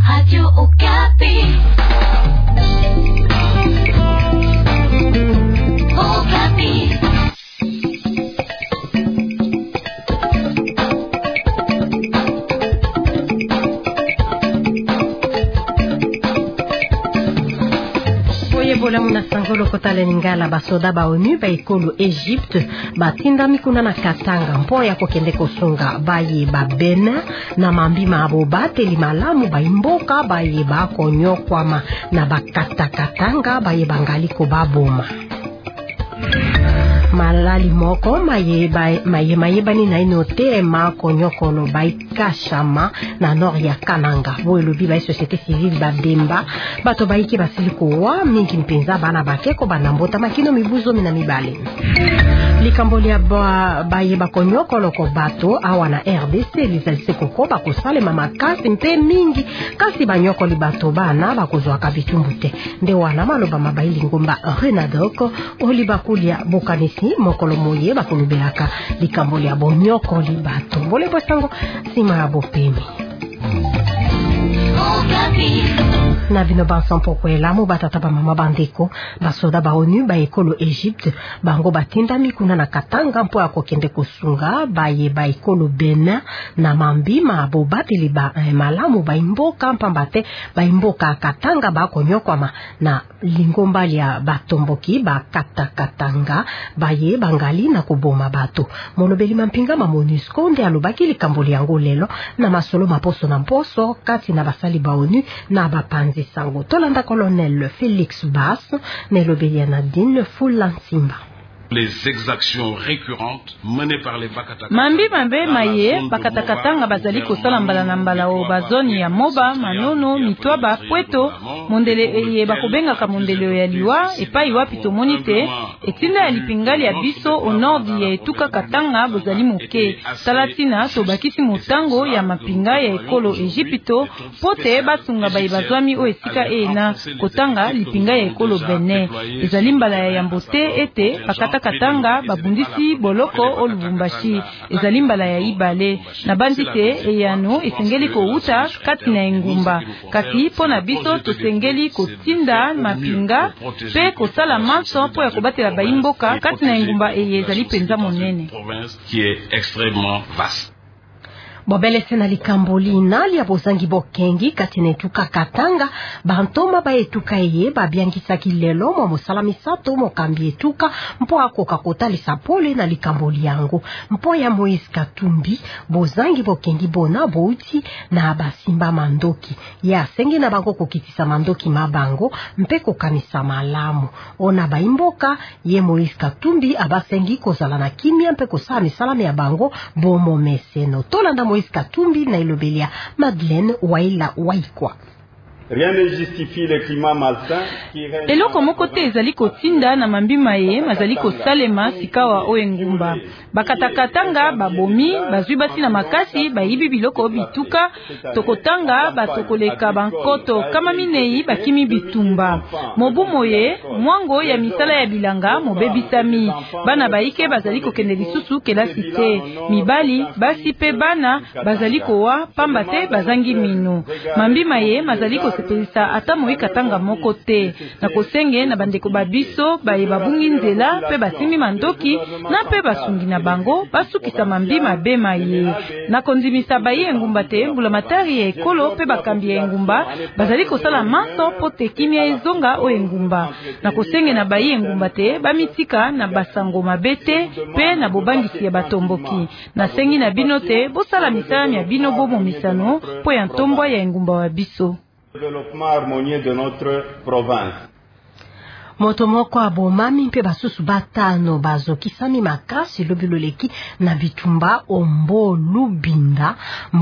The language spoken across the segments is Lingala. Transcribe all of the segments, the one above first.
Radio Okapi. Okapi. Bola muna sangolo kotale ningala basoda ba ONU ba ekolo Egypte batinda mikuna na Katanga mpo ya kokende kosunga baye ba Benin na mambi mabo bateli malamu ba imboka baye ba konyokwama na bakatakatanga baye bangali ko baboma malali moko maye bani na inote ma konyokolo bai kashama na nord ya Kananga bo elobi bai société civile ba Bemba bato baiki basiliko wa mingi mpenza bana bakeko banambota makino mibuzo mina mibale likamboli ya baye bakonyokolo ko bato awa na RDC lizalise koko bakosale mama kasi mpe mingi kasi banyokoli bato bana bakozwa kabitumbu te nde wana maloba mabaili ngomba Renadoko olibakulia bokanisi mokolo moye bakulubelaka likamboli ya bonyokoli bato bole bosango sima ya bopemi na bino bansan pokwela mo batata ba mama bandeko basoda ba ONU ba ekolo Egypte bango batinda mikuna na Katanga mpo ya kokende kosunga baye ba ekolo Benin na mambima bo bateli ba malamu ba imboka mpambate ba imboka Katanga ba konyokwama na lingombali ya batomboki ba katakatanga baye bangali na kuboma bato monobeli mampinga ma MONUSCO nde alobaki likamboli yango lelo na masolo maposo na mposo kati na basali ba ONU na bapanzi sango tolanda colonel Félix Bass nelobeli ya Nadine Fulansimba. Les exactions récurrentes menées par les Bakatakatanga. Mambi mambe maye Bakatakatanga bazali kosala mbala na mbala o bazoni ya Moba, Manono, Mitwaba, Pweto, mondele eye bakobengaka mondele ya liwa epai wapi tomoni te etinda ya lipingali ya biso au nord ya etuka Katanga bozali moke talatina tobakisi motango ya mapinga ya ekolo Egypto pote basunga bayi bazwami o esika ena kotanga lipinga ya ekolo Benin ezali mbala ya yambote ete Katanga babundisi boloko o Lubumbashi ezali mbala ya ibale na bandite eyano esengeli ko uta kati na engumba kasi pona biso tosengeli kotinda mapinga pe kosala manso po ya kobatela baimboka kati na engumba ezali penza monene qui est extrêmement vaste. Bobele sena likamboli nali ya bozangi bokengi kati na etuka Katanga bantoma ba etuka eye babiangisaki lelo mo mosala misato mokambi etuka mpo akoka kotalisa pole na likamboli yango mpo ya Moïse Katumbi bozangi bokengi bona bouti na basimba mandoki ya sengi na bango kokitisa mandoki mabango mpe kokanisa malamu ona baimboka ye Moïse Katumbi abasengi kozala na kimia mpe kosala misala ya bango bomo meseno tolanda Moïse Katumbi na ilobelia Madeleine Waila Waikwa. Rien ne justifie le climat malsain qui règne. Eloko moko te ezali kotinda na mambima ye mazali kosalema sikawa o engumba bakatakatanga babomi bazwi basi na makasi bayibi biloko bituka tokotanga batokoleka bankoto kama minei bakimi bitumba mobu moye mwango ya misala ya bilanga mobebisami bana baike bazali kokende lisusu kelasi te mibali basi pe bana bazali kowa pamba te bazangi minu mambima ye mazali sepelisa ata moi Katanga moko te na kosenge na bandeko babiso baye babungi nzela pe basimi mandoki na pe basungi na bango basukisa mambima bema ye na kondimisa baye engumba te mbula matari ya ekolo pe bakambi ya engumba bazali kosala manso po te kimia ezonga o engumba na kosenge na baye engumba te bamitika na basango mabete pe na bobangisi ya batomboki na sengi na bino te bosala misala ya bino bomo misano po ya ntombwa ya engumba wa biso. Développement harmonieux de notre province. Moto moko abomami mpe basusu batano bazokisami makasi lobiloleki na bitumba Mbolubinda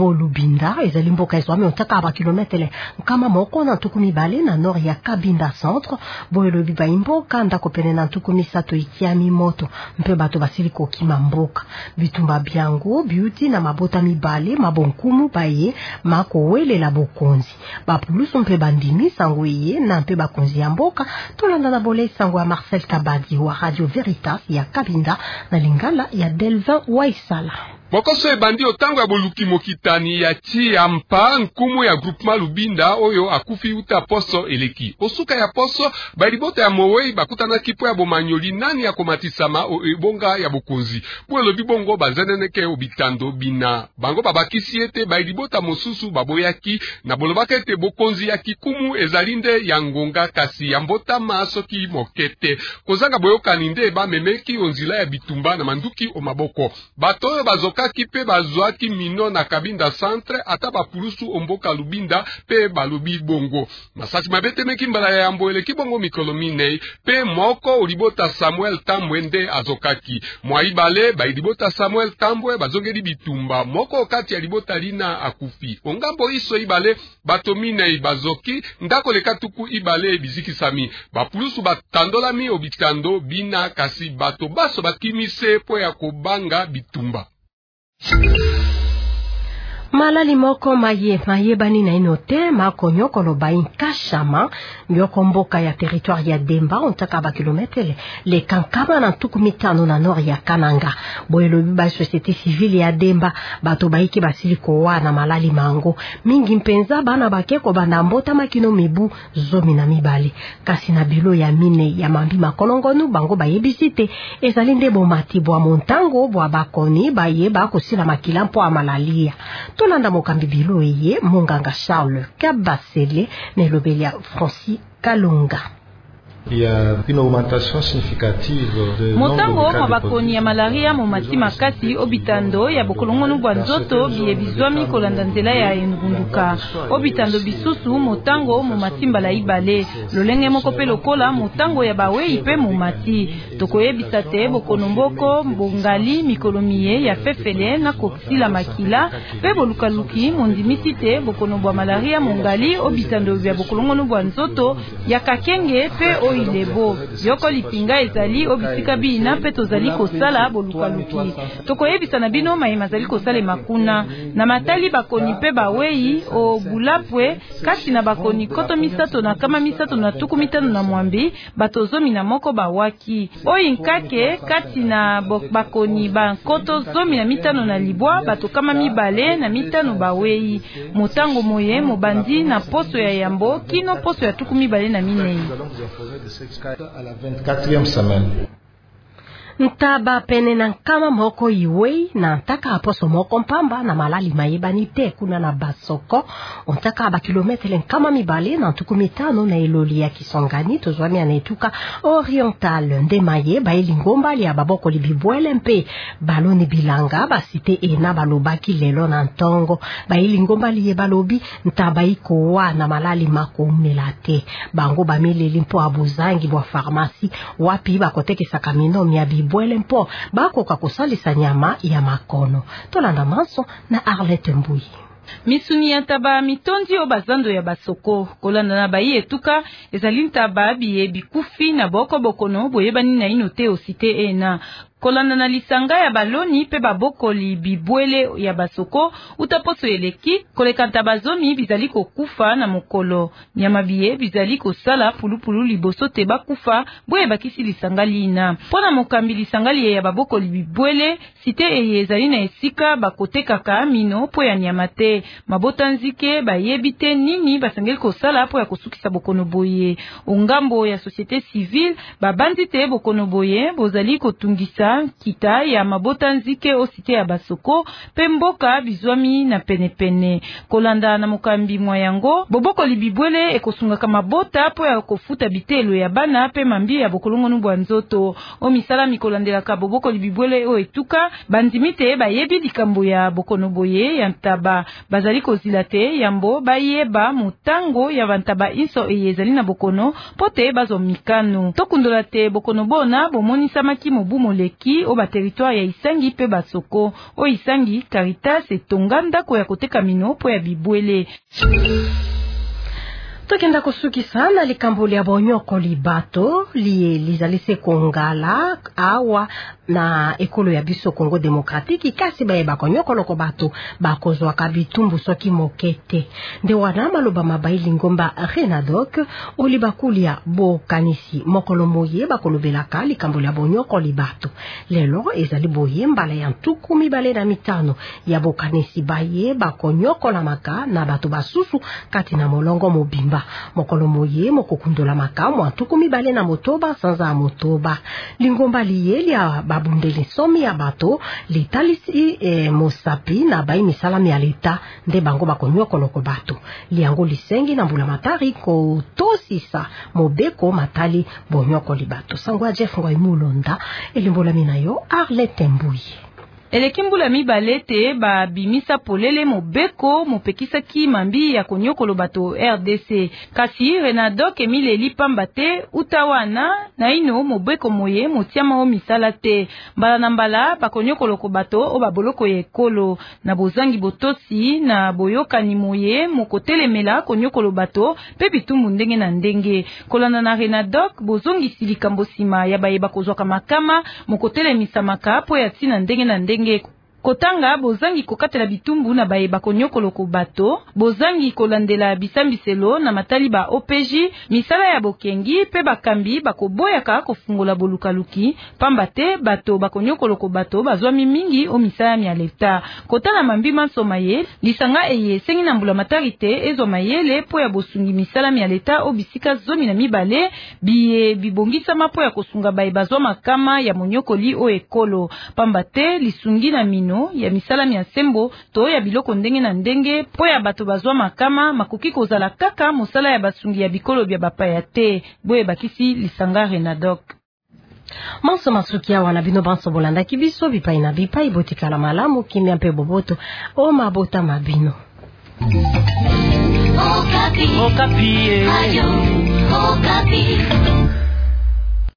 ezali mboka ezwami otaka ba kilometre kama moko na tukumi bale na nord ya Kabinda centre boyelobi ba imboka ndako pene na tukumi sato ikiami moto mpe bato basili kokima mboka bitumba byango beauty na mabota mibale mabonkumu baye makowelela bokonzi bapulusu mpe bandimi sango ye na mpe bakonzi ya mboka tolanda Bolé sango Marcel Kabadi wa Radio Veritas ya Kabinda na lingala ya Delvin Waisala. Mokoso ebandi otango ya boluki mokitani ya ti ya mpa nkumu ya groupement Lubinda oyo akufi uta poso eleki. Osuka ya poso balibota ya Mowei bakutana kipo ya bomanyoli nani ya komatisama o ebonga ya bokonzi. Bwelo bibongo bazeneneke obitando bina. Bango babakisi ete balibota mosusu baboyaki na bolobaka ete bokonzi ya kikumu ezalinde ya ngonga kasi ya mbota masoki mokete. Kozanga boyokani nde bamemeki onzila ya bitumba na manduki o maboko. Bato bazoka kipe bazwaki mino na Kabinda centre ata bapulusu omboka Lubinda pe balobi bongo. Masasi mabete meki mbala ya yambo eleki bongo mikolo minei pe moko olibota Samuel Tambwe nde azokaki. Mwaibale bailibota Samuel Tambwe bazongeli bitumba moko kati ya libota lina akufi. Ongambo iso ibale bato minei bazoki ndako lekatuku ibale bizikisami. Bapulusu batandolami obitando bina kasi bato baso bakimise po ya kobanga bitumba. Malali moko maye bani na inote makonyo koloba inkashama nyoko mboka ya territoire ya Demba ontaka ba kilometre le kankama na tuku mitano na nord ya Kananga boyelo ba société civile ya Demba bato baiki basiliko wana malali mango mingi mpenza bana bakeko bana mbota makino mibu zomi na mibale kasi na bilo ya mine ya mambi makolongonu bango bayebisite ezalinde bomati bwa montango bwa bakoni baye bakosila makila mpo amalalia tolanda mokambi bilo eye monganga Charles Kabasele ne lobelia Francis Kalonga. Il y a une augmentation significative de motango mabakoni ya malaria momati makasi obitando ya bokolongonu bwa nzoto biye bizwami kolanda nzela ya engunduka obitando bisusu motango momati mbala ibale lolenge moko pe lokola motango ya bawei pe momati tokoyebisa te bokonomboko bongali mikolomiye ya fefele na koksila makila pe bolukaluki mondimisi te bokonobwa malaria mongali obitando ya bokolongonu bwa nzoto ya kakenge pe ilebo yoko lipinga ezali obisika bina pe tozali kosala bolukaluki tokoyebisa na bino mayema zali kosala makuna na matali bakoni pe bawei o bulapwe kasi na bakoni koto misato na kama misato na tuku mitano na mwambi batozomi na moko bawaki oyi nkake kati na bakoni bankoto zomi na mitano na libwa bato kama mibale na mitano bawei motango moye mobandi na poso ya yambo kino poso ya tuku mibale na minei à la 24e semaine. Ntaba pene na kama moko iwei na ntaka aposo moko mpamba na malali mayebani te kuna na basoko ontaka ba kilometre nkama mibale na ntuku mitano na eloli ya Kisangani tozwami anetuka oriental nde maye ba elingomba ya baboko libibwele mpe baloni bilanga basite ena balobaki lelo na ntongo ba elingomba liye balobi ntaba iko wa na malali makomela te bango bameleli mpo abuzangi bwa pharmacie wapi bakotekesa kamino mia bwele mpo bakoka kosalisa nyama ya makono tolanda manso na Arlette Mbuyi. Misuni ya taba mitondi o bazando ya basoko kolanda na bayi etuka ezali ntaba biye bikufi na boko bokono boyebani na inote osite ena kolanda na lisanga ya baloni pe babokoli bibwele ya basoko utaposo eleki koleka ntabazomi bizali kokufa na mokolo nyama biye bizali kosala pulupulu liboso te bakufa boye bakisi lisanga lina pona mokambi lisanga liye ya babokoli bibwele site eye ezali na esika bakotekaka mino po ya nyama te mabota nzike bayebite nini basangeli kosala po ya kosukisa bokono boye ongambo ya société civile babandi te bokono boye bozali kotungisa kita ya mabota nzike osite ya basoko pe mboka bizwami na penepene kolanda na mokambi mwa yango boboko libibwele ekosungaka mabota po ya kofuta bitelo ya bana pe mambi ya bokolongonu bwa nzoto o misala mikolandelaka boboko libibwele o etuka bandimite bayebi likambo ya bokono boye ya ntaba bazali kozila te yambo bayeba motango ya bantaba inso eyezali na bokono pote bazo mikano tokundola te bokono bona bomonisamaki mobu moleki o ba territoire ya Isangi pe basoko o Isangi Caritas etonga ndako ya koteka mino po ya bibwele tokenda kosuki sana likambo ya bonyoko libato lizalise kongala awa na ekolo ya biso Congo Démocratique kasi baye bakonyokoloko bato bakozwa kabitumbu soki mokete nde wana maloba mabai lingomba Renadoc olibakulia bo kanisi mokolo moye bakolobelaka likambo ya bonyoko libato lelo ezali boye mbala ya ntuku mibale na mitano ya bokanisi baye bakonyokola maka na bato basusu kati na molongo mobimba mokolo moye mokokundola maka mwa ntuku mibale na motoba sanza motoba lingomba liyeli ya babundeli somi ya bato litalisi mosapi na bai misalami ya leta nde bango bakonyokoloko bato liango lisengi na mbula matari ko tosisa mobeko matali bonyoko libato sangwa Jeff Ngoi Mulonda elimbola minayo Arlette Mbuye eleki mbula mibale te babimisa polele mobeko mopekisaki mambi ya konyokolo bato RDC kasi Renadoc emileli pamba te utawana na ino mobeko moye motiama o misala te mbala na mbala bakonyokoloko bato o baboloko ya ekolo na bozangi botosi na boyokani moye mokotelemela konyokolo bato pe bitumbu ndenge na ndenge kolanda na Renadoc bozongisi likambo sima ya bayeba kozwaka makama mokotelemisa maka po ya tina ndenge na ndenge kotanga bozangi kokatela bitumbu na bayeba konyokoloko bato bozangi kolandela bisambiselo na matali ba OPJ misala ya bokengi pe bakambi bakoboyaka kofungola bolukaluki pamba te bato bakonyokoloko bato bazwami mingi o misala ya leta kotala mambi mansoma ye lisanga eye sengi na mbula matari te ezo mayele po ya bosungi misala ya leta o bisika zomi na mibale biye bibongisa mapo ya kosunga bayeba zwa makama ya monyokoli o ekolo pamba te lisungi na mino ya misalami ya sembo to ya biloko ndenge na ndenge po ya bato bazwa makama makoki kozala kaka mosala ya basungi ya bikolo bya bapaya te boye bakisi lisanga Renadoc Manso masukia wana bino banso bolanda kibiso bipai na bipai botikala malamu kimya mpe boboto o mabota mabino Okapi. Okapi. Ayo. Okapi.